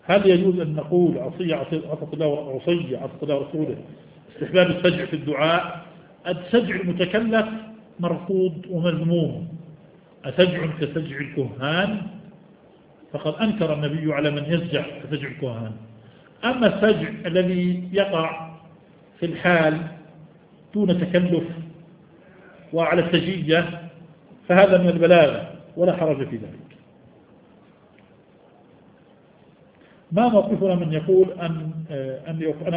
هل يجوز أن نقول عصي عصت الله ورسوله استحباب السجع في الدعاء؟ السجع المتكلف مرفوض ومذموم، أسجع كسجع الكهان فقد أنكر النبي على من يسجع كسجع الكهان. أما السجع الذي يقع في الحال دون تكلف وعلى السجية فهذا من البلاغة ولا حرج في ذلك. ما موقفنا من يقول أن